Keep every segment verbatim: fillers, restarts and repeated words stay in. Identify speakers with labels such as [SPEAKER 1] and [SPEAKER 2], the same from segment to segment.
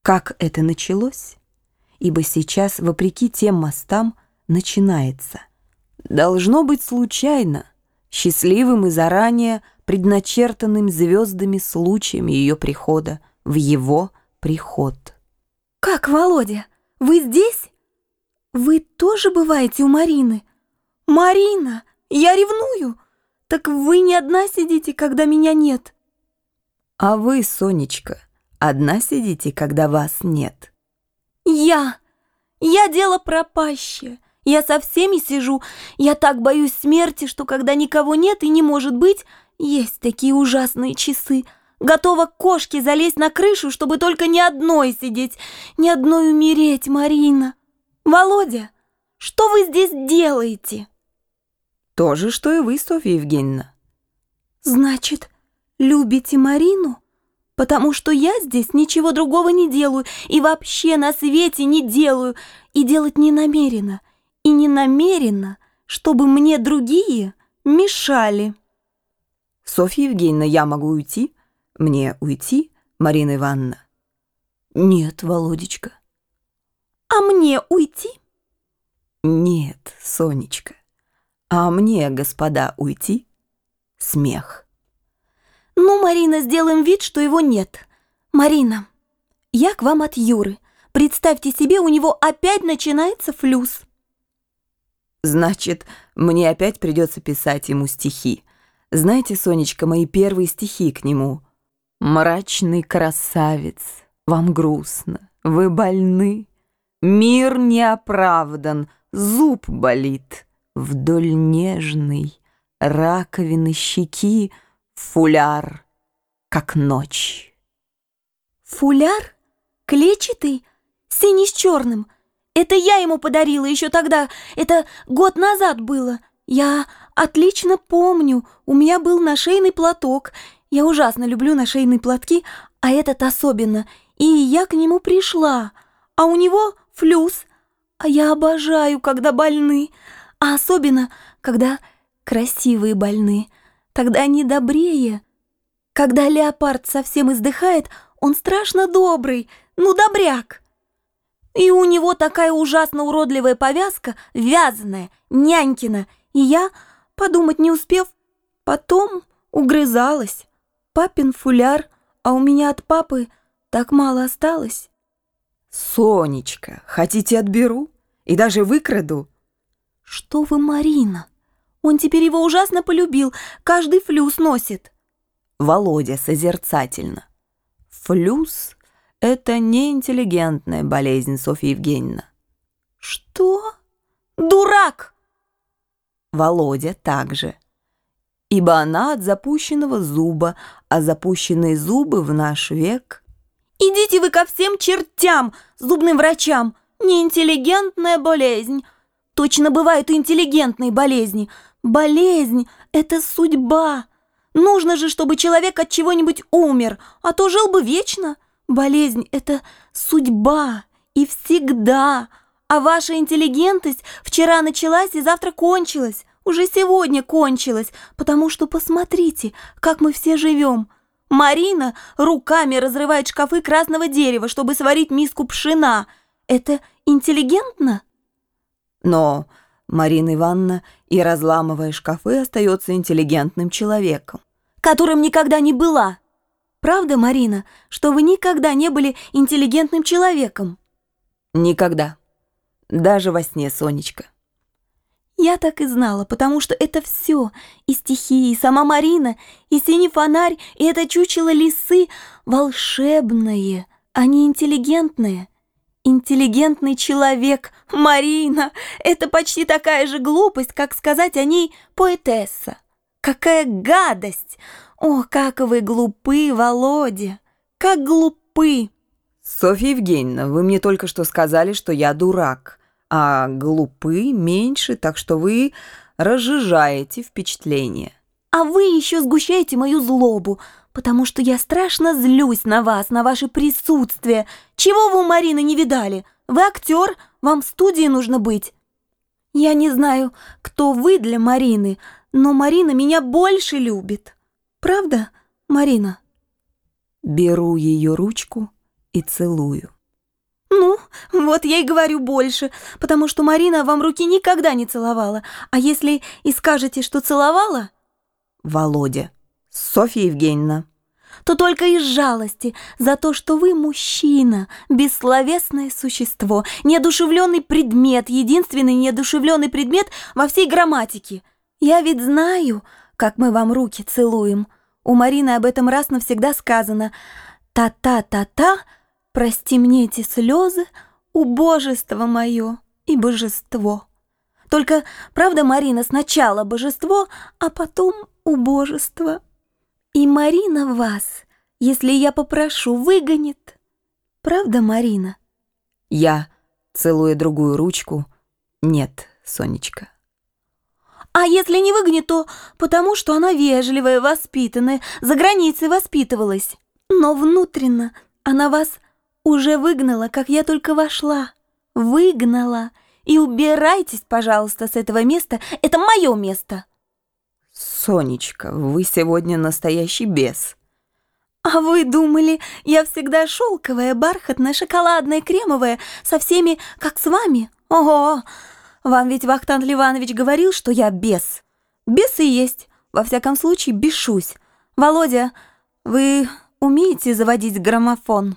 [SPEAKER 1] Как это началось? Ибо сейчас, вопреки тем мостам, начинается. Должно быть случайно, счастливым и заранее предначертанным звездами случаем ее прихода в его приход.
[SPEAKER 2] «Как, Володя, вы здесь? Вы тоже бываете у Марины? Марина, я ревную! Так вы не одна сидите, когда меня нет?»
[SPEAKER 1] «А вы, Сонечка, одна сидите, когда вас нет?»
[SPEAKER 2] «Я! Я дело пропащее. Я со всеми сижу. Я так боюсь смерти, что когда никого нет и не может быть, есть такие ужасные часы. Готова к кошке залезть на крышу, чтобы только ни одной сидеть, ни одной умереть, Марина. Володя, что вы здесь делаете?»
[SPEAKER 1] «То же, что и вы, Софья Евгеньевна».
[SPEAKER 2] «Значит, любите Марину? Потому что я здесь ничего другого не делаю и вообще на свете не делаю, и делать не намерена, и не намерена, чтобы мне другие мешали».
[SPEAKER 1] «Софья Евгеньевна, я могу уйти? Мне уйти, Марина Ивановна?» «Нет, Володечка».
[SPEAKER 2] «А мне уйти?»
[SPEAKER 1] «Нет, Сонечка. А мне, господа, уйти?» Смех.
[SPEAKER 2] «Ну, Марина, сделаем вид, что его нет. Марина, я к вам от Юры. Представьте себе, у него опять начинается флюс».
[SPEAKER 1] «Значит, мне опять придется писать ему стихи. Знаете, Сонечка, мои первые стихи к нему. Мрачный красавец, вам грустно, вы больны. Мир не оправдан, зуб болит. Вдоль нежной раковины щеки фуляр, как ночь».
[SPEAKER 2] «Фуляр? Клетчатый? Синий с черным? Это я ему подарила еще тогда, это год назад было. Я отлично помню, у меня был нашейный платок. Я ужасно люблю нашейные платки, а этот особенно. И я к нему пришла, а у него флюс. А я обожаю, когда больны, а особенно, когда красивые больны. Тогда они добрее. Когда леопард совсем издыхает, он страшно добрый, ну добряк. И у него такая ужасно уродливая повязка, вязаная, нянькина. И я, подумать не успев, потом угрызалась. Папин фуляр, а у меня от папы так мало осталось».
[SPEAKER 1] «Сонечка, хотите, отберу? И даже выкраду?»
[SPEAKER 2] «Что вы, Марина? Он теперь его ужасно полюбил, каждый флюс носит».
[SPEAKER 1] Володя созерцательно. «Флюс — это неинтеллигентная болезнь, Софья Евгеньевна».
[SPEAKER 2] «Что? Дурак!»
[SPEAKER 1] Володя также. «Ибо она от запущенного зуба, а запущенные зубы в наш век...»
[SPEAKER 2] «Идите вы ко всем чертям, зубным врачам! Неинтеллигентная болезнь! Точно бывают и интеллигентные болезни. Болезнь — это судьба. Нужно же, чтобы человек от чего-нибудь умер, а то жил бы вечно. Болезнь — это судьба и всегда. А ваша интеллигентность вчера началась и завтра кончилась. Уже сегодня кончилась, потому что посмотрите, как мы все живем. Марина руками разрывает шкафы красного дерева, чтобы сварить миску пшена. Это интеллигентно?»
[SPEAKER 1] Но Марина Ивановна, и разламывая шкафы, остается интеллигентным человеком.
[SPEAKER 2] «Которым никогда не была. Правда, Марина, что вы никогда не были интеллигентным человеком?»
[SPEAKER 1] «Никогда. Даже во сне, Сонечка».
[SPEAKER 2] «Я так и знала, потому что это все, и стихи, и сама Марина, и синий фонарь, и это чучело лисы волшебное, а не интеллигентное. Интеллигентный человек, Марина, это почти такая же глупость, как сказать о ней поэтесса. Какая гадость! О, как вы глупы, Володя, как глупы!»
[SPEAKER 1] «Софья Евгеньевна, вы мне только что сказали, что я дурак, а глупы меньше, так что вы разжижаете впечатление».
[SPEAKER 2] «А вы еще сгущаете мою злобу, потому что я страшно злюсь на вас, на ваше присутствие. Чего вы у Марины не видали? Вы актер, вам в студии нужно быть. Я не знаю, кто вы для Марины, но Марина меня больше любит. Правда, Марина?»
[SPEAKER 1] Беру ее ручку и целую.
[SPEAKER 2] Ну, вот я и говорю больше, потому что Марина вам руки никогда не целовала. А если и скажете, что целовала,
[SPEAKER 1] Володя. Софья Евгеньевна.
[SPEAKER 2] то только из жалости за то, что вы мужчина, бессловесное существо, неодушевленный предмет, единственный неодушевленный предмет во всей грамматике. Я ведь знаю, как мы вам руки целуем. У Марины об этом раз навсегда сказано: «Та-та-та-та, прости мне эти слезы, убожество мое и божество». Только, правда, Марина, сначала божество, а потом убожество. И Марина вас, если я попрошу, выгонит. Правда, Марина?
[SPEAKER 1] Я, целуя другую ручку: нет, Сонечка.
[SPEAKER 2] А если не выгонит, то потому что она вежливая, воспитанная, за границей воспитывалась. Но внутренно она вас уже выгнала, как я только вошла. Выгнала. И убирайтесь, пожалуйста, с этого места. Это мое место.
[SPEAKER 1] Сонечка, вы сегодня настоящий бес.
[SPEAKER 2] А вы думали, я всегда шелковая, бархатная, шоколадная, кремовая, со всеми, как с вами? Ого! Вам ведь Вахтанг Ливанович говорил, что я бес. Бес и есть. Во всяком случае, бешусь. Володя, вы умеете заводить граммофон?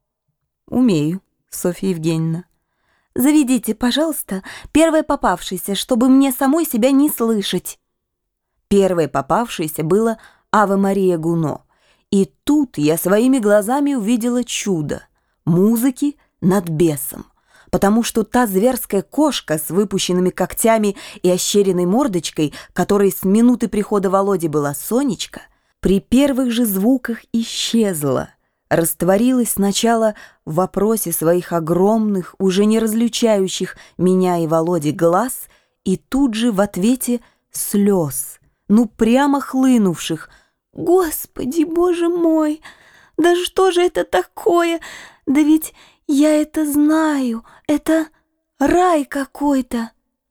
[SPEAKER 1] Умею, Софья Евгеньевна.
[SPEAKER 2] Заведите, пожалуйста, первое попавшееся, чтобы мне самой себя не слышать.
[SPEAKER 1] Первое попавшееся было «Аве Мария Гуно». И тут я своими глазами увидела чудо — музыки над бесом. Потому что та зверская кошка с выпущенными когтями и ощеренной мордочкой, которой с минуты прихода Володи была Сонечка, при первых же звуках исчезла, растворилась сначала в вопросе своих огромных, уже не различающих меня и Володи глаз, и тут же в ответе слез, ну прямо хлынувших. «Господи, Боже мой, да что же это такое? Да ведь я это знаю, это рай какой-то».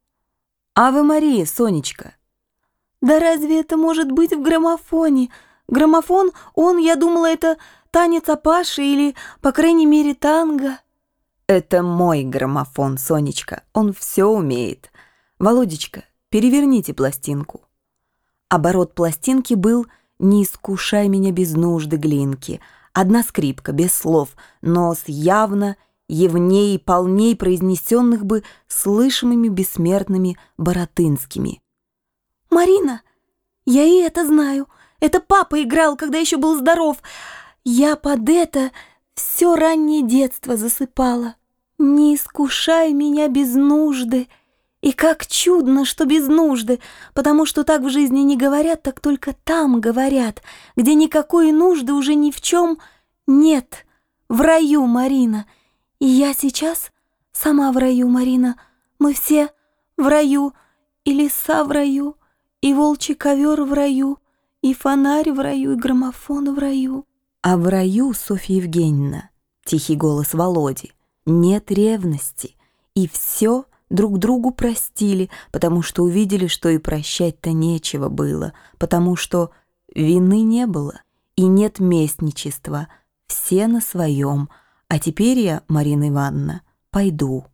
[SPEAKER 1] «Аве Мария, Сонечка».
[SPEAKER 2] «Да разве это может быть в граммофоне? Граммофон, он, я думала, это танец Апаши или, по крайней мере, танго».
[SPEAKER 1] «Это мой граммофон, Сонечка, он все умеет. Володечка, переверните пластинку». Оборот пластинки был «Не искушай меня без нужды, Глинки». Одна скрипка, без слов, но с явно, явней и полней произнесенных бы слышимыми бессмертными баратынскими.
[SPEAKER 2] «Марина, я и это знаю. Это папа играл, когда еще был здоров. Я под это все раннее детство засыпала. Не искушай меня без нужды». И как чудно, что без нужды, потому что так в жизни не говорят, так только там говорят, где никакой нужды уже ни в чем нет. В раю, Марина. И я сейчас сама в раю, Марина. Мы все в раю, и леса в раю, и волчий ковер в раю, и фонарь в раю, и граммофон в раю.
[SPEAKER 1] А в раю, Софья Евгеньевна, тихий голос Володи, нет ревности, и все друг другу простили, потому что увидели, что и прощать-то нечего было, потому что вины не было, и нет местничества, все на своем. А теперь я, Марина Ивановна, пойду.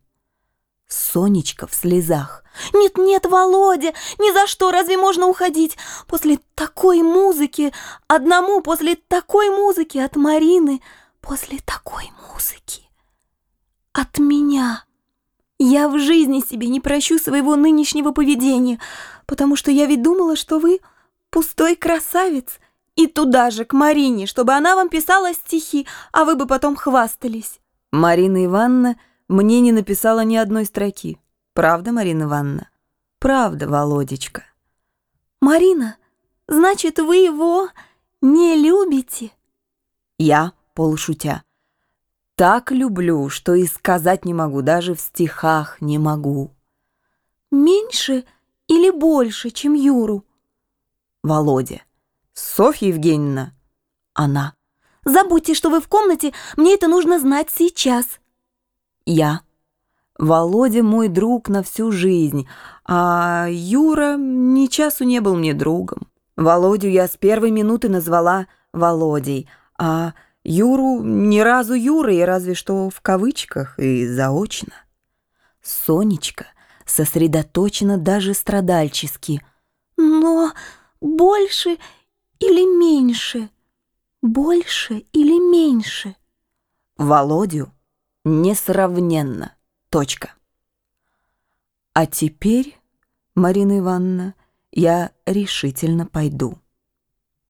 [SPEAKER 1] Сонечка в слезах.
[SPEAKER 2] «Нет-нет, Володя, ни за что, разве можно уходить? После такой музыки, одному после такой музыки от Марины, после такой музыки от меня». Я в жизни себе не прощу своего нынешнего поведения, потому что я ведь думала, что вы пустой красавец, и туда же, к Марине, чтобы она вам писала стихи, а вы бы потом хвастались.
[SPEAKER 1] Марина Ивановна мне не написала ни одной строки. Правда, Марина Ивановна? Правда, Володечка.
[SPEAKER 2] Марина, значит, вы его не любите?
[SPEAKER 1] Я, полушутя, так люблю, что и сказать не могу, даже в стихах не могу.
[SPEAKER 2] Меньше или больше, чем Юру?
[SPEAKER 1] Володя. Софья Евгеньевна. Она.
[SPEAKER 2] Забудьте, что вы в комнате, мне это нужно знать сейчас.
[SPEAKER 1] Я. Володя мой друг на всю жизнь, а Юра ни часу не был мне другом. Володю я с первой минуты назвала Володей, а Юру ни разу Юрой, разве что в кавычках и заочно. Сонечка сосредоточена даже страдальчески.
[SPEAKER 2] Но больше или меньше? Больше или меньше?
[SPEAKER 1] Володю несравненно. Точка. А теперь, Марина Ивановна, я решительно пойду.